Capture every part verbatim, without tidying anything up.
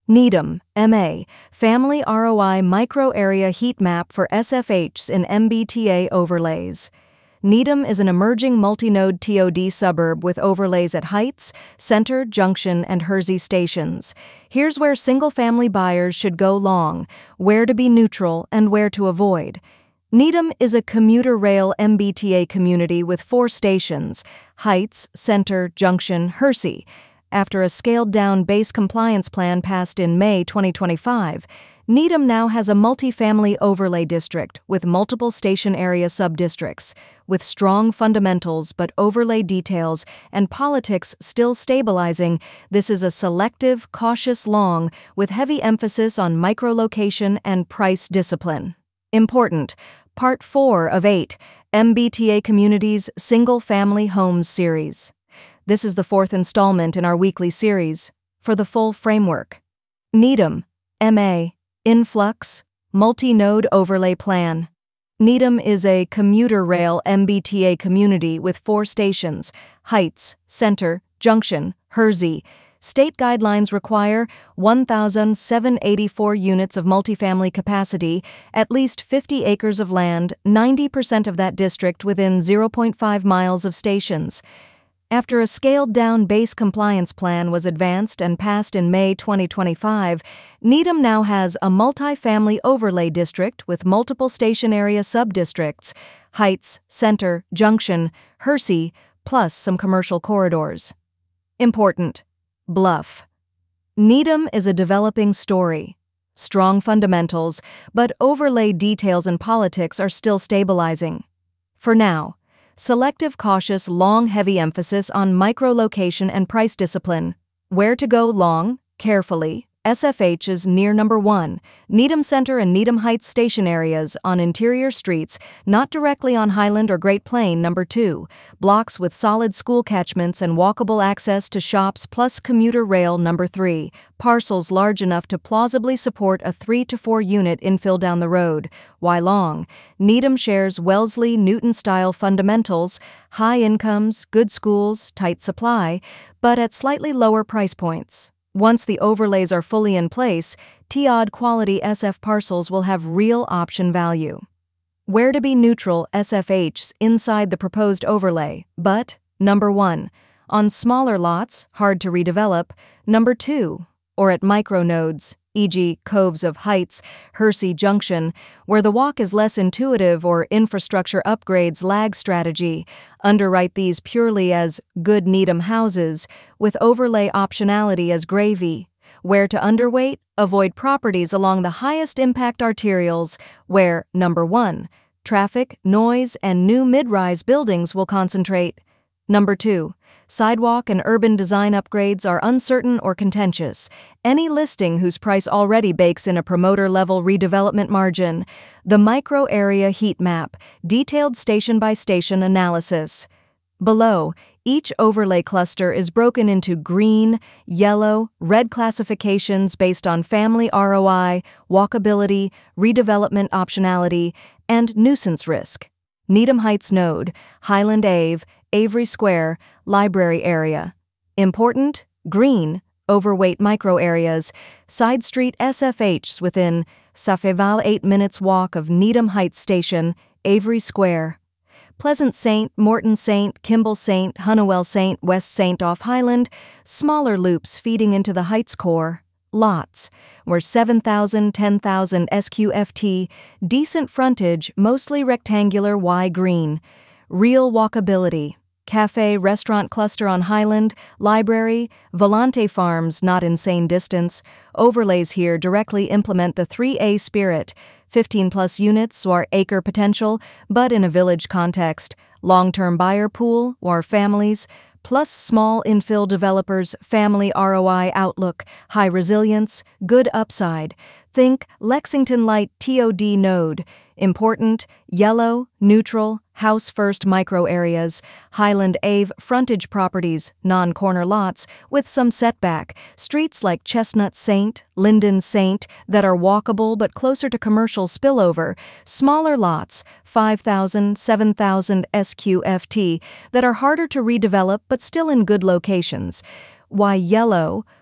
Needham, M A, Family R O I Micro Area Heat Map for S F Hs in M B T A Overlays. Needham is an emerging multi-node T O D suburb with overlays at Heights, Center, Junction, and Hersey stations. Here's where single-family buyers should go long, where to be neutral, and where to avoid. Needham is a commuter rail M B T A community with four stations: Heights, Center, Junction, Hersey. After a scaled-down base compliance plan passed in May twenty twenty-five, Needham now has a multifamily overlay district with multiple station area subdistricts. With strong fundamentals but overlay details and politics still stabilizing, this is a selective, cautious long with heavy emphasis on micro-location and price discipline. Important. Part four of eight, M B T A Communities Single Family Homes Series. This is the fourth installment in our weekly series. For the full framework. Needham, M A, Influx, Multi-Node Overlay Plan. Needham is a commuter rail M B T A community with four stations: Heights, Center, Junction, Hersey. State guidelines require one thousand seven hundred eighty-four units of multifamily capacity, at least fifty acres of land, ninety percent of that district within zero point five miles of stations. After a scaled-down base compliance plan was advanced and passed in May twenty twenty-five, Needham now has a multi-family overlay district with multiple station area subdistricts: Heights, Center, Junction, Hersey, plus some commercial corridors. Important. Bluff. Needham is a developing story. Strong fundamentals, but overlay details and politics are still stabilizing. For now, selective, cautious, long, heavy emphasis on micro-location and price discipline. Where to go long, carefully. S F H is near number one, Needham Center and Needham Heights station areas on interior streets, not directly on Highland or Great Plain. Number two, blocks with solid school catchments and walkable access to shops plus commuter rail. Number three, parcels large enough to plausibly support a three to four unit infill down the road. Why long? Needham shares Wellesley Newton-style fundamentals, high incomes, good schools, tight supply, but at slightly lower price points. Once the overlays are fully in place, T O D quality S F parcels will have real option value. Where to be neutral S F Hs inside the proposed overlay, but, number one, on smaller lots, hard to redevelop. Number two, or at micronodes, for example Coves of Heights, Hersey Junction, where the walk is less intuitive or infrastructure upgrades lag strategy. Underwrite these purely as good Needham houses, with overlay optionality as gravy. Where to underweight? Avoid properties along the highest impact arterials, where, number one, traffic, noise, and new mid-rise buildings will concentrate. Number two, sidewalk and urban design upgrades are uncertain or contentious. Any listing whose price already bakes in a promoter-level redevelopment margin. The Micro Area Heat Map, detailed station-by-station analysis. Below, each overlay cluster is broken into green, yellow, red classifications based on family R O I, walkability, redevelopment optionality, and nuisance risk. Needham Heights Node, Highland Ave, Avery Square, Library Area. Important, green, overweight micro areas, side street S F Hs within Safeval eight minutes walk of Needham Heights Station, Avery Square. Pleasant Saint, Morton Saint, Kimball Saint, Honeywell Saint, West Saint off Highland, smaller loops feeding into the Heights core. Lots, where seven thousand, ten thousand S Q F T, decent frontage, mostly rectangular Y green. Real walkability. Cafe, restaurant cluster on Highland, library, Volante Farms not insane distance. Overlays here directly implement the three A spirit, fifteen plus units or acre potential, but in a village context. Long-term buyer pool or families, plus small infill developers, family R O I outlook, high resilience, good upside. Think Lexington Light T O D node. Important, yellow, neutral, house-first micro areas, Highland Ave frontage properties, non-corner lots, with some setback, streets like Chestnut Saint, Linden Saint, that are walkable but closer to commercial spillover, smaller lots, five thousand, seven thousand S Q F T, that are harder to redevelop but still in good locations. Why yellow?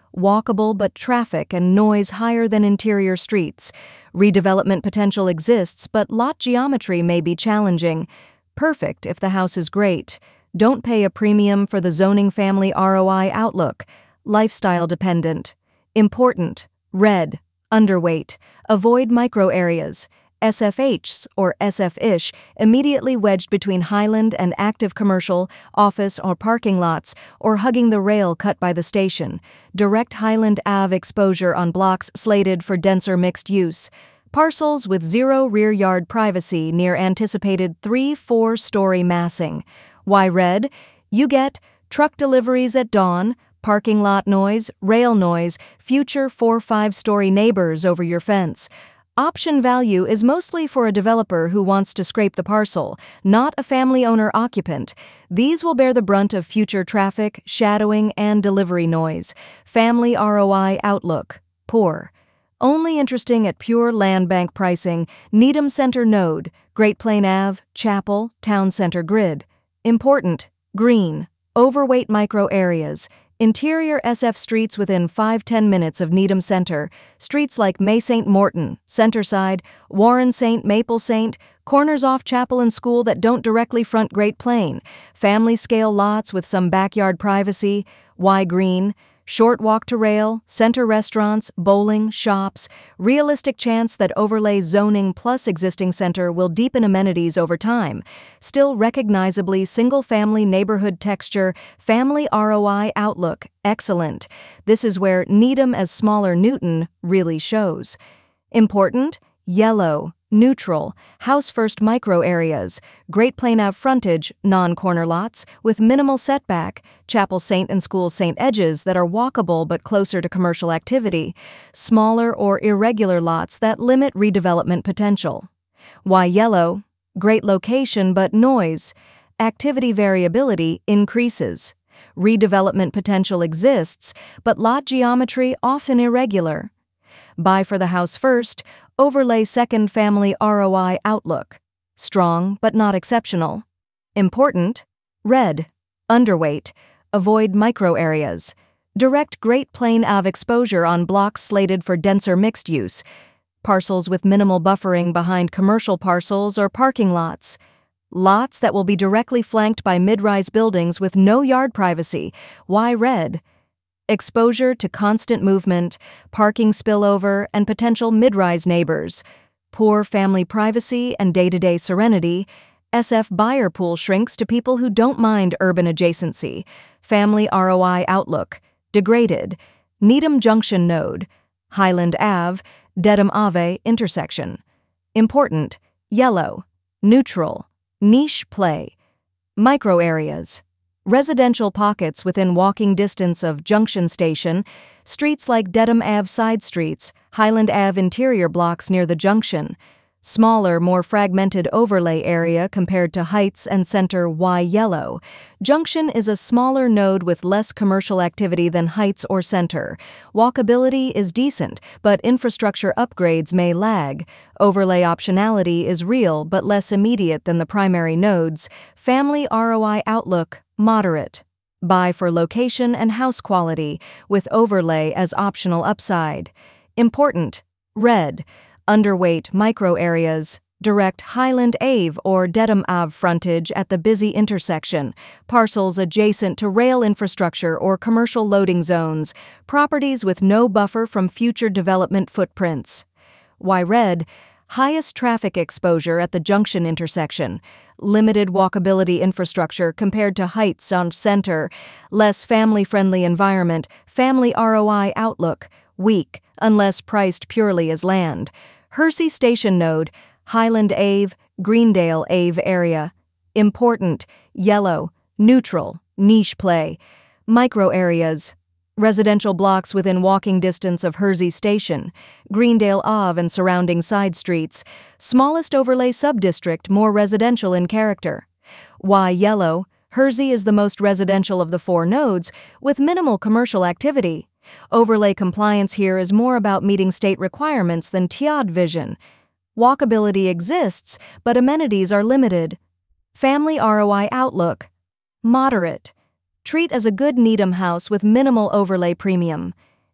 walkable but traffic and noise higher than interior streets. Redevelopment potential exists, but lot geometry may be challenging. Perfect if the house is great. Don't pay a premium for the zoning family R O I outlook. Lifestyle dependent. Important. Red. Underweight. Avoid micro areas. S F Hs, or S F-ish, immediately wedged between Highland and active commercial, office, or parking lots, or hugging the rail cut by the station. Direct Highland Avenue exposure on blocks slated for denser mixed use. Parcels with zero rear yard privacy near anticipated three four story massing. Why red? You get truck deliveries at dawn, parking lot noise, rail noise, future four five story neighbors over your fence. Option value is mostly for a developer who wants to scrape the parcel, not a family owner occupant. These will bear the brunt of future traffic, shadowing, and delivery noise. Family R O I outlook. Poor. Only interesting at pure land bank pricing. Needham Center node. Great Plain Avenue, Chapel, Town Center grid. Important. Green. Overweight micro areas. Interior S F streets within five to ten minutes of Needham Center. Streets like May Saint Morton, Centerside, Warren Saint Maple Saint, corners off Chapel and School that don't directly front Great Plain. Family-scale lots with some backyard privacy. Y Green. Short walk to rail, center restaurants, bowling, shops. Realistic chance that overlay zoning plus existing center will deepen amenities over time. Still recognizably single-family neighborhood texture, family R O I outlook, excellent. This is where Needham as smaller Newton really shows. Important? Yellow. Neutral, house-first micro areas, Great Plain Avenue frontage, non-corner lots, with minimal setback, Chapel Saint and School Saint edges that are walkable but closer to commercial activity, smaller or irregular lots that limit redevelopment potential. Why yellow? Great location but noise. Activity variability increases. Redevelopment potential exists, but lot geometry often irregular. Buy for the house first, overlay second family R O I outlook. Strong but not exceptional. Important. Red. Underweight. Avoid micro areas. Direct Great Plain Avenue exposure on blocks slated for denser mixed use. Parcels with minimal buffering behind commercial parcels or parking lots. Lots that will be directly flanked by mid-rise buildings with no yard privacy. Why red? Exposure to constant movement, parking spillover, and potential mid-rise neighbors. Poor family privacy and day-to-day serenity. S F buyer pool shrinks to people who don't mind urban adjacency. Family R O I outlook. Degraded. Needham Junction node. Highland Avenue, Dedham Ave intersection. Important. Yellow. Neutral. Niche play. Micro areas. Residential pockets within walking distance of Junction Station, streets like Dedham Avenue side streets, Highland Avenue interior blocks near the junction. Smaller, more fragmented overlay area compared to Heights and Center Y Yellow. Junction is a smaller node with less commercial activity than Heights or Center. Walkability is decent, but infrastructure upgrades may lag. Overlay optionality is real but less immediate than the primary nodes. Family R O I outlook, moderate. Buy for location and house quality, with overlay as optional upside. Important. Red. Underweight micro areas. Direct Highland Avenue or Dedham Avenue frontage at the busy intersection. Parcels adjacent to rail infrastructure or commercial loading zones. Properties with no buffer from future development footprints. Why red? Highest traffic exposure at the junction intersection. Limited walkability infrastructure compared to Heights on Center. Less family-friendly environment. Family R O I outlook. Weak, unless priced purely as land. Hersey Station node. Highland Avenue, Greendale Avenue area. Important. Yellow. Neutral. Niche play. Micro areas. Residential blocks within walking distance of Hersey Station, Greendale Ave and surrounding side streets. Smallest overlay subdistrict, more residential in character. Why yellow? Hersey is the most residential of the four nodes, with minimal commercial activity. Overlay compliance here is more about meeting state requirements than T I O D vision. Walkability exists, but amenities are limited. Family R O I outlook. Moderate. Treat as a good Needham house with minimal overlay premium.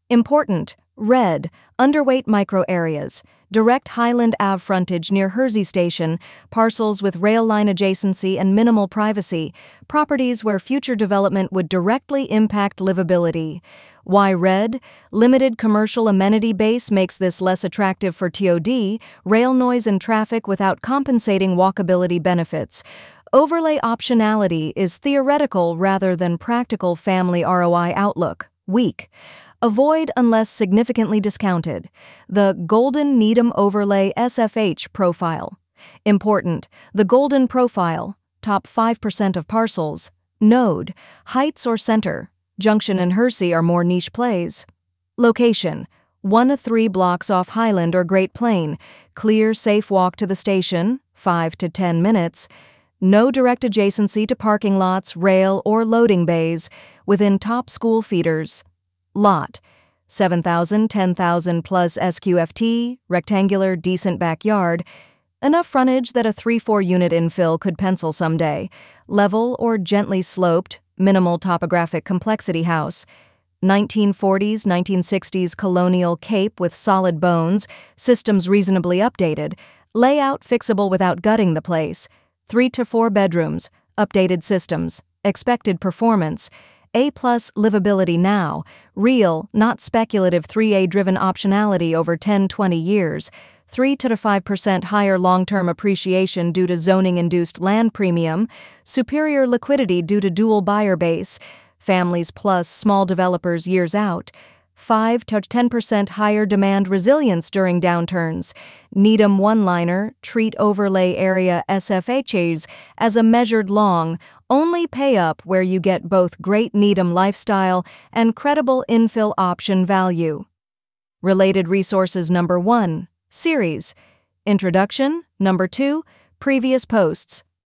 Important: red, underweight micro areas, direct Highland Ave frontage near Hersey Station, parcels with rail line adjacency and minimal privacy, properties where future development would directly impact livability. Why red? Limited commercial amenity base makes this less attractive for T O D, rail noise and traffic without compensating walkability benefits. Overlay optionality is theoretical rather than practical. Family R O I outlook: weak. Avoid unless significantly discounted. The Golden Needham Overlay S F H Profile. Important: the Golden Profile, top five percent of parcels. Node: Heights or Center. Junction and Hersey are more niche plays. Location: one to three blocks off Highland or Great Plain. Clear, safe walk to the station, five to ten minutes. No direct adjacency to parking lots, rail, or loading bays. Within top school feeders. Lot: seven thousand, ten thousand plus S Q F T, rectangular, decent backyard. Enough frontage that a three four unit infill could pencil someday. Level or gently sloped, minimal topographic complexity house. nineteen forties, nineteen sixties colonial cape with solid bones, systems reasonably updated. Layout fixable without gutting the place. Three to four bedrooms, updated systems, expected performance. A-plus livability now, real, not speculative three A-driven optionality over ten to twenty years, three to five percent higher long-term appreciation due to zoning-induced land premium, superior liquidity due to dual buyer base, families plus small developers years out, five to ten percent higher demand resilience during downturns. Needham one-liner, treat overlay area S F Hs as a measured long, only pay up where you get both great Needham lifestyle and credible infill option value. Related resources: number one, series. Introduction. Number two, previous posts.